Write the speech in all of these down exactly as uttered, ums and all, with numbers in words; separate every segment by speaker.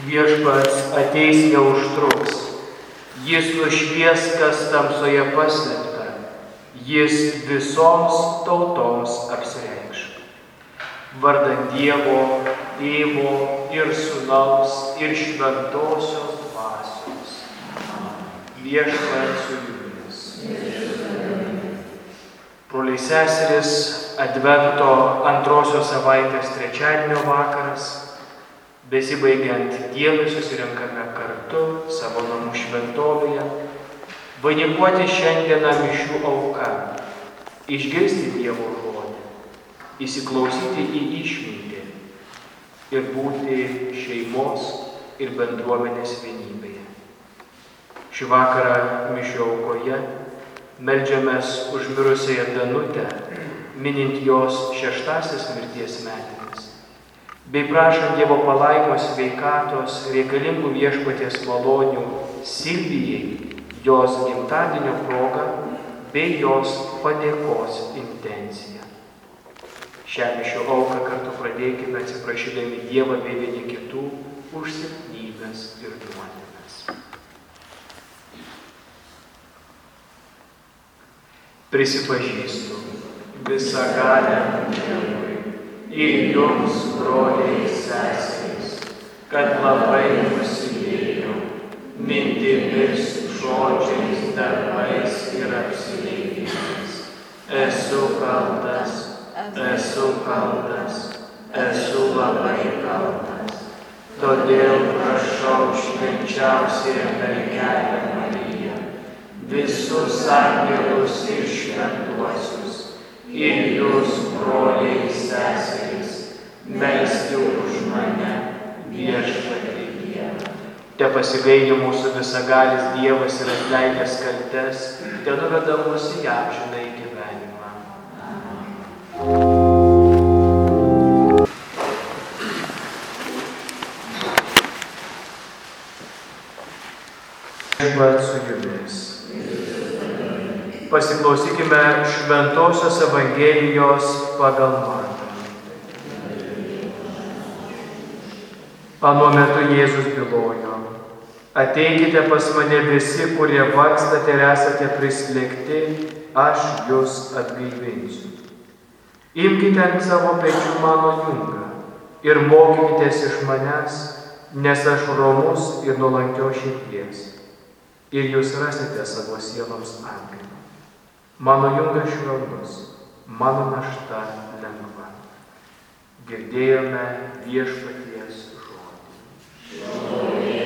Speaker 1: Viešpats ateis neužtruks, jis nušvies, kas tamsoje paslėpta, jis visoms tautoms apsireikš. Vardan Dievo, Tėvo ir Sūnaus ir Šventosios Dvasios. Viešpats su jumis. Broliai seserys, Advento antrosios savaitės trečiadienio vakaras. Besibaigiant Dievui susirinkame kartu savo namų šventovėje, vainikuoti šiandieną mišių auką, išgirsti Dievo žodį, įsiklausyti į išmintį ir būti šeimos ir bendruomenės vienybėje. Šį vakarą mišių aukoje meldžiamės už mirusiąją Danutę, minint jos šeštasis mirties metines, bei prašant Dievo palaimos, sveikatos, reikalingų Viešpaties malonių Silvijai, jos gimtadienio proga, bei jos padėkos intenciją. Šią mišių auką kartu pradėkime atsiprašydami Dievą bei vieni kitų už silpnybes ir nuodėmes. Prisipažįstu visagaliam Dievui ir jums, broliai seserys, kad labai nusidėjau mintimis, žodžiais, darbais ir apsileidimais. Esu kaltas, esu kaltas, esu labai kaltas. Todėl prašau švenčiausiąją mergelę Mariją, visus angelus ir šventuosius, ir jūs, broliai seserys, melsti už mane, Viešpatie Dievą. Te pasigaili mūsų visagalis Dievas ir atleidęs kaltes, te nuveda mus į amžinąjį gyvenimą. Viešpats su jumis. Pasiklausykime Šventosios Evangelijos pagal Matą. Anuo metu Jėzus bylojo: ateikite pas mane visi, kurie vargstate ir esate prislėgti, aš jus atgaivinsiu. Imkite ant savo pečių mano jungą ir mokykitės iš manęs, nes aš romus ir nuolankios širdies, ir jūs rasite savo sieloms atgaivą. Mano jungas švelnus, mano našta lengva. Girdėjome Viešpaties žodį.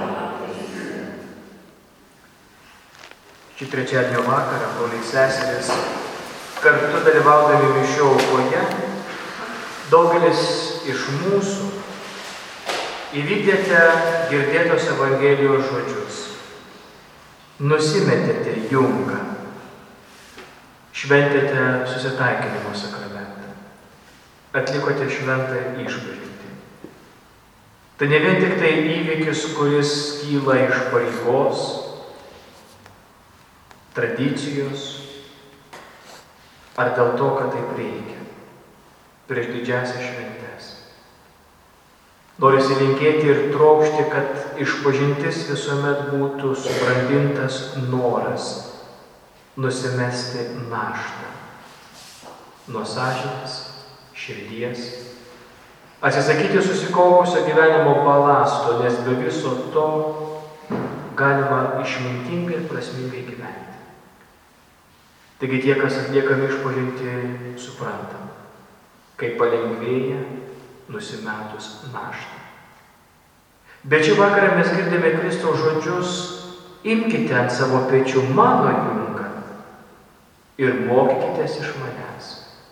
Speaker 1: Šį trečiadienio vakarą, broliai seserys, kartu dalyvaudami mišių aukoje, daugelis iš mūsų įvykdėte girdėtos Evangelijos žodžius. Nusimetėte jungą. Šventėte susitaikinimo sakramentą, atlikote šventą išpažintį. Tai ne vien tik tai įvykis, kuris kyla iš pareigos, tradicijos, ar dėl to, kad taip reikia, prieš didžiąsias šventes. Norisi linkėti ir trokšti, kad išpažintis visuomet būtų subrandintas noras nusimesti naštą nuo sąžinės, širdies, atsisakyti susikaupusio gyvenimo balasto, nes be viso to galima išmintingai ir prasmingai gyventi. Taigi tie, kas atliekami išpažinti, suprantam, kaip palengvėja nusimetus naštą. Bet šį vakarą mes girdime Kristaus žodžius: imkite ant savo pečių mano jungą ir mokykitės iš manęs.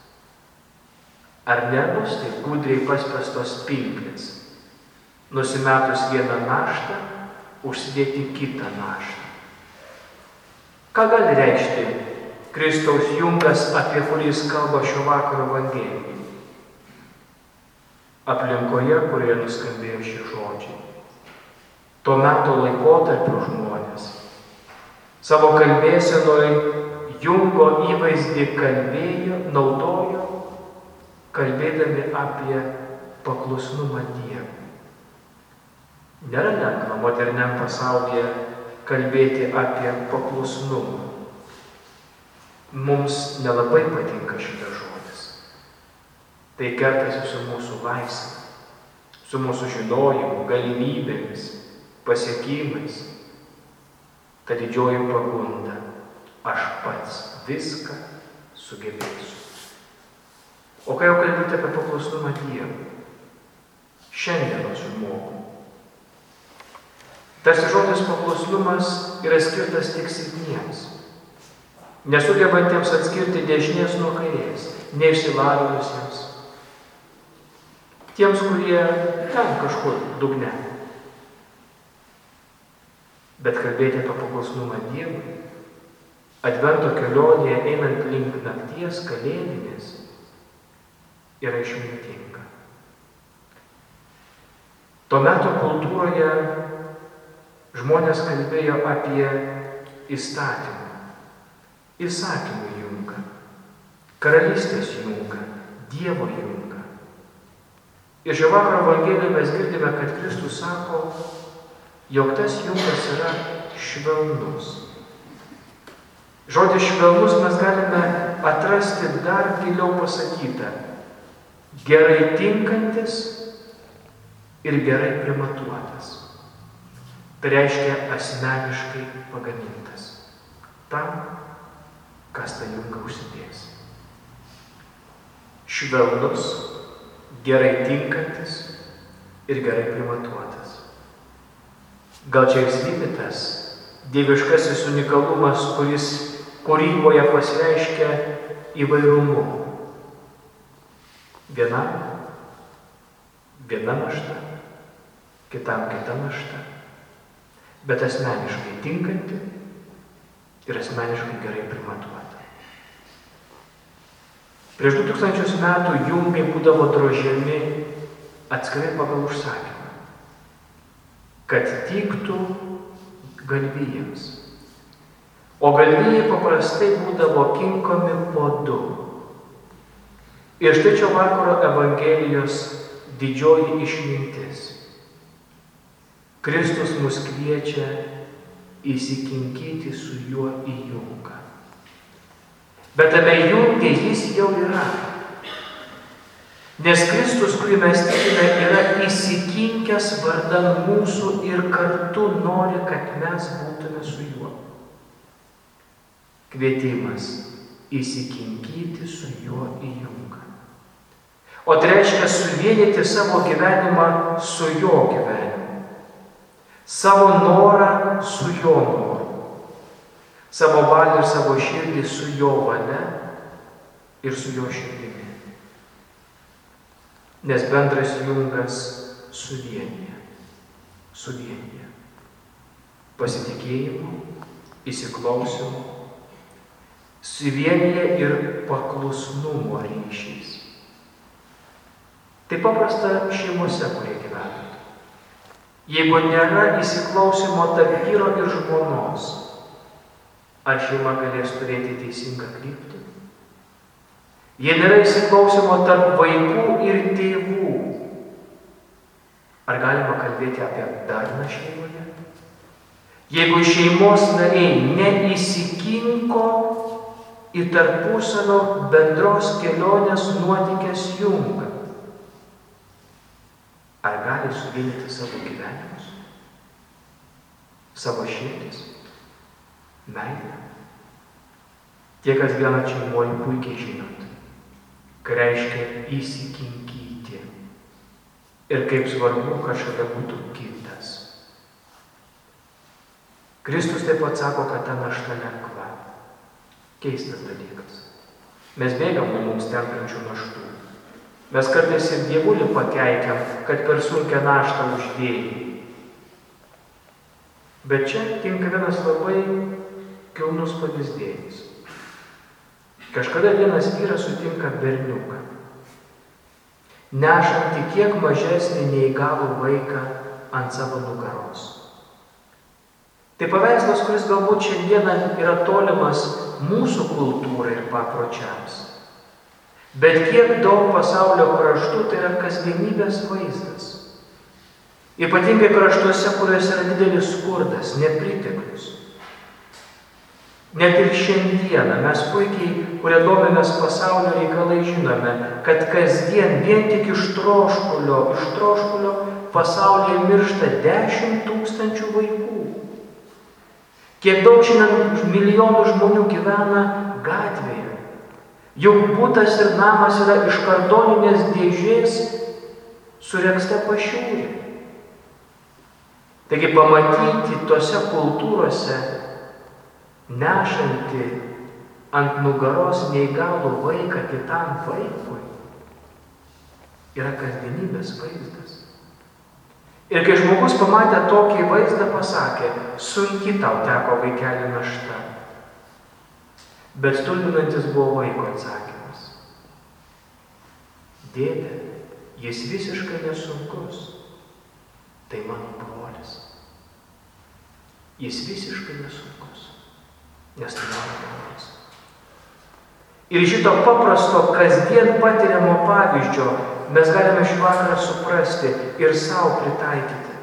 Speaker 1: Ar nebus tai gudriai paspęstos pinklės, nusimetus vieną naštą, užsidėti kitą naštą? Ką gali reikšti Kristaus jungas, apie kurį jis kalba šio vakaro Evangelijoje? Aplinkoje, kurioje nuskambėjo šie žodžiai, to meto laikotarpio žmonės savo kalbėsenoje jungo įvaizdį kalbėjo, naudojo, kalbėdami apie paklusnumą Dievui. Nėra lengva moderniam pasaulyje kalbėti apie paklusnumą. Mums nelabai patinka šitas žodis. Tai kertasi su mūsų laisve, su mūsų žinojimu, galimybėmis, pasiekimais. Ta didžioji pagunda. Aš pats viską sugebėsiu. O kai jau kalbėti apie paklusnumą Dievui, šiandienos žmogų, tarsi žodis paklusnumas yra skirtas tik silpniems, nesugebantiems atskirti dešinės nuo kairės, neišsilavinusiems, tiems, kurie ten kažkur dugne. Bet kalbėti apie paklusnumą Dievui, Advento kelionėje einant link nakties kalėdinės, yra išmintinga. Tuo metu kultūroje žmonės kalbėjo apie įstatymą, įsakymų jungą, karalystės jungą, Dievo jungą. Ir šio vakaro Evangelijoje mes girdime, kad Kristus sako, jog tas jungas yra švelnus. Žodis švelnus mes galime atrasti dar giliau pasakytą. Gerai tinkantis ir gerai primatuotas. Tai reiškia asmeniškai pagamintas. Tam, kas tą jungą užsidės. Švelnus, gerai tinkantis ir gerai primatuotas. Gal čia ir slypi tas dieviškasis unikalumas, kuris kūryboje pasireiškia įvairumu. Vienam viena našta, kitam kita našta, bet asmeniškai tinkanti ir asmeniškai gerai primatuota. Prieš du tūkstančius metų jungai būdavo drožiami atskirai pagal užsakymą, kad tiktų galvijams. O galvijai paprastai būdavo kinkomi po du. Ir štai čia vakaro Evangelijos didžioji išmintis. Kristus mus kviečia įsikinkyti su juo į jungą. Bet tame junge jis jau yra. Nes Kristus, kurį mes tikime, yra įsikinkęs vardan mūsų ir kartu nori, kad mes būtume su juo. Kvietimas įsikinkyti su juo į jungą. O tai reiškia suvienyti savo gyvenimą su jo gyvenimu. Savo norą su jo noru. Savo valią ir savo širdį su jo valia ir su jo širdimi. Nes bendras jungas suvienyje. Suvienyje. Pasitikėjimu, įsiklausimu, suvienyje ir paklusnumo ryšiais. Tai paprasta šeimose, kurie gyvena. Jeigu nėra įsiklausimo tarp vyro ir žmonos, ar šeima galės turėti teisingą kryptį? Jei nėra įsiklausimo tarp vaikų ir tėvų, ar galima kalbėti apie darną šeimoje? Jeigu šeimos nariai neįsikinko į tarpusavio bendros kelionės nuotykės jungą, ar gali suvienyti savo gyvenimus, savo širdis, meilę? Tie, kas gyvena šeimoje, puikiai žinot, ką reiškia įsikinkyti ir kaip svarbu, kad šalia būtų kitas. Kristus taip pat sako, kad ta našta lengva. Keistas dalykas. Mes bėgam nuo mums tenkančių naštų. Mes kartais ir dievulį pakeikiam, kad per sunkią naštą uždėjai. Bet čia tinka vienas labai kilnus pavyzdėlis. Kažkada vienas vyras sutinka berniuką, nešantį kiek mažesnį neįgalų vaiką ant savo nugaros. Tai paveikslas, kuris galbūt šiandieną yra tolimas mūsų kultūrai ir papročiams. Bet kiek daug pasaulio kraštų tai yra kasdienybės vaizdas. Ypatingai kraštuose, kuriuose yra didelis skurdas, nepriteklius. Net ir šiandieną mes puikiai, kurie domimės pasaulio reikalai, žinome, kad kasdien vien tik iš troškulio, iš troškulio pasaulyje miršta dešimt tūkstančių vaikų. Kiek daug šiandien milijonų žmonių gyvena gatvėje. Juk butas ir namas yra iš kartoninės dėžės suregzta pašiūrė. Taigi pamatyti tose kultūrose nešantį ant nugaros neįgalų vaiką kitam vaikui yra kasdienybės vaizdas. Ir kai žmogus pamatė tokį vaizdą, pasakė, sunki tau teko vaikelį našta. Bet stulbinantis buvo vaiko atsakymas. Dėde, jis visiškai nesunkus. Tai mano brolis. Jis visiškai nesunkus. Nes tai mano brolis. Ir šito paprasto kasdien patiriamo pavyzdžio mes galime šį vakarą suprasti ir savo pritaikyti.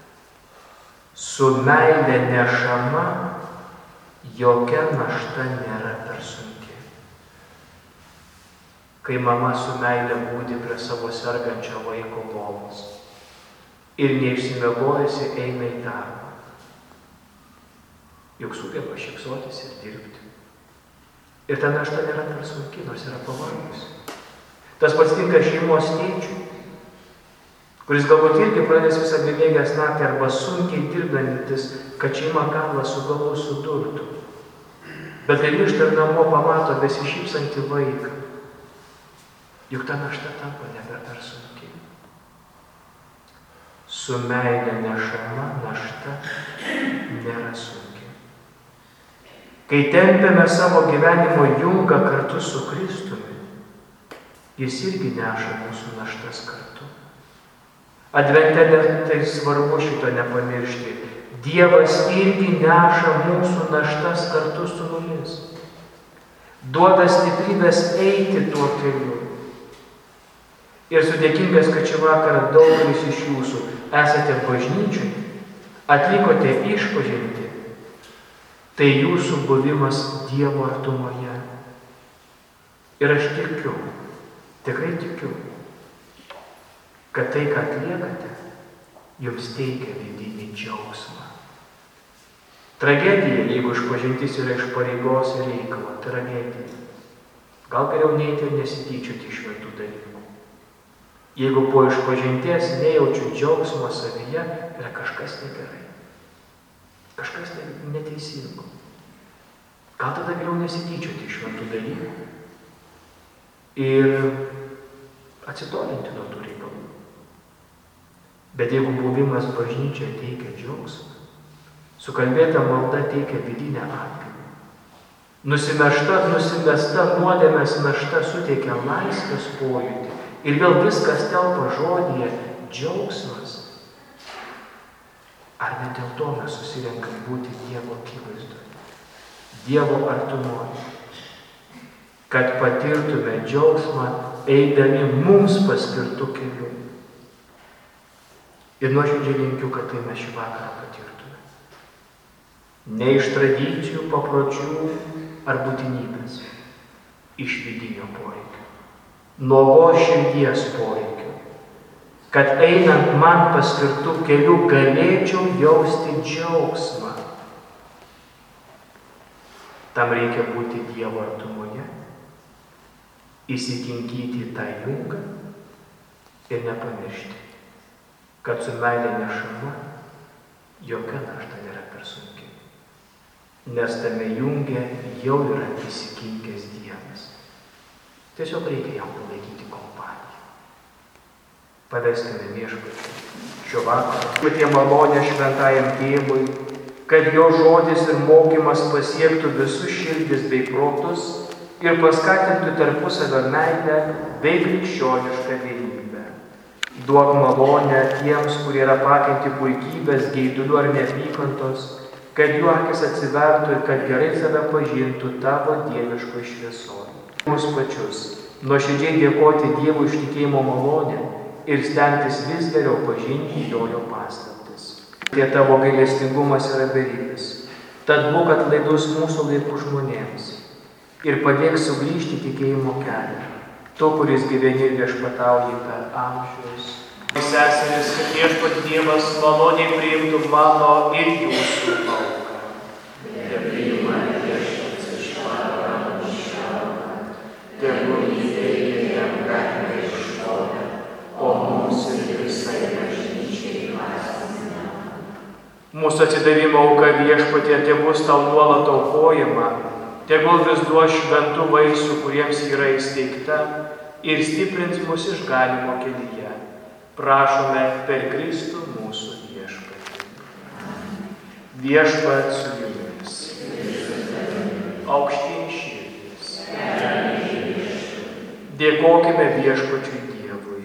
Speaker 1: Su meile nešama jokia našta nėra per sunki. Kai mama su meile būdi prie savo sergančio vaiko lovos ir neišsimiegojusi eina į darbą, juk sugeba šypsotis ir dirbti. Ir ta našta nėra per sunki, nors yra pavargusi. Tas pats tinka šeimos tėčiui, kuris galbūt irgi pradės visą bemėgęs naktį arba sunkiai dirbdantis, kad šeima galva su galu sudurtų. Bet kai grįžta ir namo pamato besišypsantį vaiką, juk ta našta tampa nebe per sunki. Su meile nešama našta nėra sunki. Kai tempiame savo gyvenimo jungą kartu su Kristumi, jis irgi neša mūsų naštas kartu. Advente tai svarbu šito nepamiršti. Dievas irgi neša mūsų naštas kartu su mumis. Duoda stiprybės eiti tuo keliu. Ir sudėkingas, kad šį vakarą daugelis iš jūsų esate bažnyčiai, atlikote išpažintį. Tai jūsų buvimas Dievo artumoje. Ir aš tikiu, tikrai tikiu, kad tai, ką atliekate, jums teikia vidinį džiaugsmą. Tragedija, jeigu išpažintis yra iš pareigos ir reikalo, tragedija. Gal geriau neiti ir nesityčioti iš šventų dalykų. Jeigu po išpažinties nejaučiu džiaugsmo savyje, yra kažkas negerai. Kažkas neteisingo. Gal tada geriau nesityčioti iš šventų dalykų ir atsitolinti nuo tų reikalų. Bet jeigu buvimas bažnyčioje teikia džiaugsmą, sukalbėta malda teikia vidinę atgaivą, nusimešta, nusimesta nuodėmės našta suteikia laisvės pojūtį ir vėl viskas telpa žodyje džiaugsmas. Ar ne dėl to mes susirenkam būti Dievo akivaizdoje, Dievo artumoje, kad patirtume džiaugsmą eidami mums paskirtų kelių. Ir nuoširdžiai linkiu, kad tai mes šį vakarą patirtume. Ne iš tradicijų, papročių ar būtinybės, iš vidinio poreikio, nuogos širdies poreikio. Kad einant man paskirtų kelių galėčiau jausti džiaugsmą. Tam reikia būti Dievo artumoje, įsikinkyti tą jungą ir nepamiršti, kad su meile nešama jokia našta nėra per sunki. Nes tame junge jau yra įsikinkęs Dievas. Tiesiog reikia jam palaikyti kompaniją. Paveskime viešpatį šio vakaro, kad jie malonę šventajam tėvui, kad jo žodis ir mokymas pasiektų visus širdis bei protus ir paskatintų tarpusavio meilę bei krikščionišką vienybę. Duok malonę tiems, kurie yra pakinti puikybės, geidulių ar neapykantos, kad jų akis atsivertų ir kad gerai save pažintų tavo dieviško šviesoje. Mūsų pačius nuoširdžiai dėkoti Dievui už tikėjimo malonę ir stengtis vis geriau pažinti jo jo paslaptis. Tie tavo gailestingumas yra beribis. Tad būk atlaidus mūsų laikų žmonėms ir padėk sugrįžti tikėjimo kelią, to, kuris gyveni ir viešpatauji per amžius. Seseris, kad viešpat Dievas maloniai priimtų mano ir jūsų auką. Nepriima viešpats iš Abraomo šiaurę, tegul įteikia jam garbę ir šlovę, o mums ir visai bažnyčiai laisvę. Mūsų atsidavimo auka viešpatie tebus tau nuolat aukojama, tegul vis duos šventų vaisių, kuriems yra įsteigta, ir stiprins mus išganimo kelyje. Prašome per Kristų mūsų viešpatį. Viešpat su jumis. Aukštyn širdis. Dėkokime viešpačiui Dievui.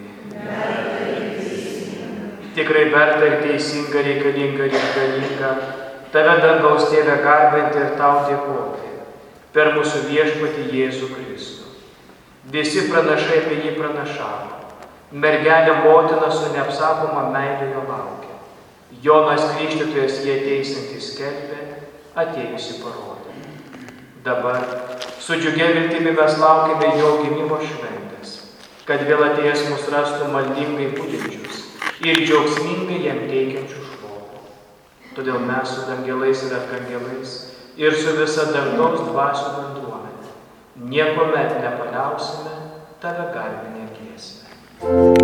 Speaker 1: Tikrai verta ir teisinga, reikalinga ir išganinga tave dangaus Tėve garbinti ir tau dėkoti per mūsų viešpatį Jėzų Kristų. Visi pranašai apie jį pranašavo. Mergelė motina su neapsakoma meilė jo laukia. Jonas Krikštytojas jį ateisiantys skelbė, atėjusi parodė. Dabar su džiugia viltimi mes laukime jo gimimo šventės, kad vėl atėjęs mus rastų maldingai budinčius ir džiaugsmingai jam teikiančių šlovę. Todėl mes su dangelais ir arkangelais ir su visa dangaus dvasių bendruomenė niekuomet nepaliausime tave garbinę giesmę.